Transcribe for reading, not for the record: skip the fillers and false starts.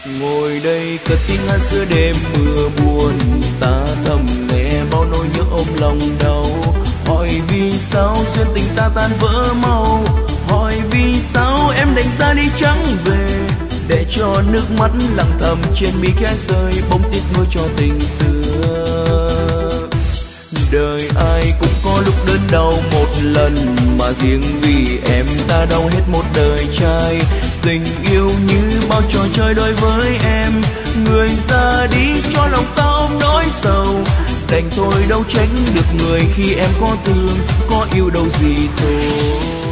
Ngồi đây cất tiếng hát giữa đêm mưa buồn, ta thầm lẽ bao nỗi nhớ ôm lòng đau. Hỏi vì sao duyên tình ta tan vỡ mau, hỏi vì sao em đành ra đi chẳng về, để cho nước mắt lặng thầm trên mi khẽ rơi, bỗng tiếc nuối cho tình xưa. Đời ai cũng có lúc đớn đau một lần, mà riêng vì em ta đau hết một đời trai. Tình yêu như bao trò chơi đối với em, người ra đi cho lòng ta ôm nỗi sầu. Đành thôi đâu tránh được người khi em có thương, có yêu đâu gì thôi.